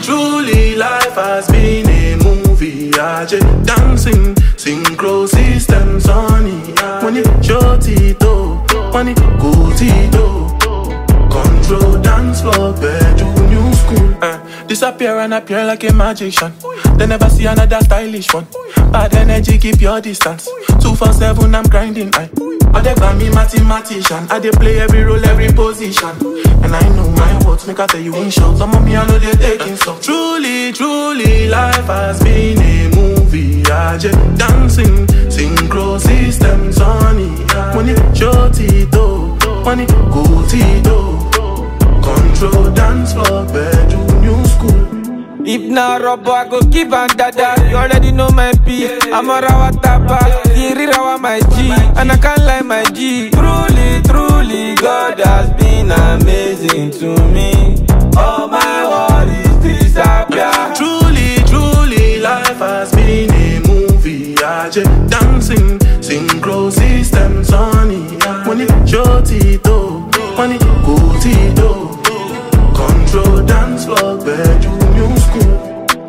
truly, life has been a movie. Dancing, synchro systems on it. When it short it up, when it goes it up. Control dance floor, bedroom, new school. Disappear and appear like a magician. They never see another stylish one. Bad energy, keep your distance. 247, I'm grinding. I they call me mathematician. I they play every role, every position. And I know my words, make I tell you in short. Some of me I know they taking so. Truly, truly, life has been a movie. Dancing, synchro systems on it. When it short it up, when it goes it up. Control dance floor, bedroom, new school. If not rubber, I go give and dada. You already know my P. I'm a rawa tapa, Kiri rawa my G. And I can't lie my G. Truly, truly, God has been amazing to me. All my worries disappear. Truly, truly, life has been a movie. Dancing, synchro systems on it. When it short it up, when it goes it up. Control dance floor, bedroom, new school.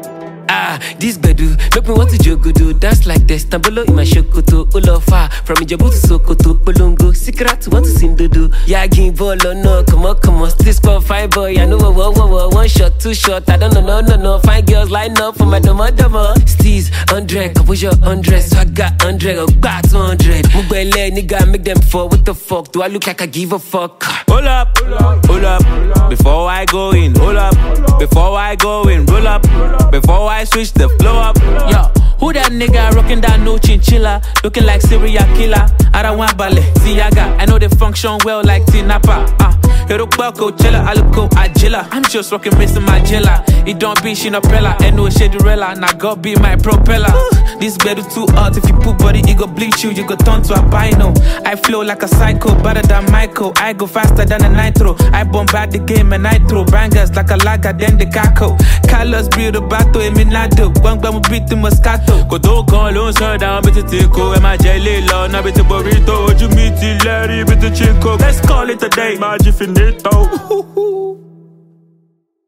This bedu, make me want to jogodo. Dance like this, Tambolo in my shokoto. Olofa, from Ijebu to Sokoto. Polongo, Secret, want to sing dodo. Yagi, bolo, no, come on. Still score fine boy, I know one shot, 2 shot. I don't know, no. Fine girls line up for my domo. Steez, 100, composure 100. So I got 100, or back 200. Mubele, nigga, make them fall. What the fuck? Do I look like I give a fuck? Hold up. Before I go in, hold up. Before I go in, roll up. Before I switch the flow up. Yo, who that nigga rocking that no chinchilla? Looking like serial killer. I don't want ballet, Ziaga. I know they function well like Tinapa. Hero Coachella, I look go Agila. I'm just rocking Mr. Magella. It don't be Shinapella, and no Shadurella. Now God be my propeller. This bed is too hot. If you put body, it go bleach you. You go turn to albino. I flow like a psycho, better than Michael. I go faster than a nitro. I bombard the game and I throw bangers like a lager, then the caco. Carlos build a battle, Eminado. One gram beat the Moscato. Go do call on sir down, bit of tico. And my jelly law, now bit of burrito. You meet the Larry, bit of chico. Let's call it a day, my finito.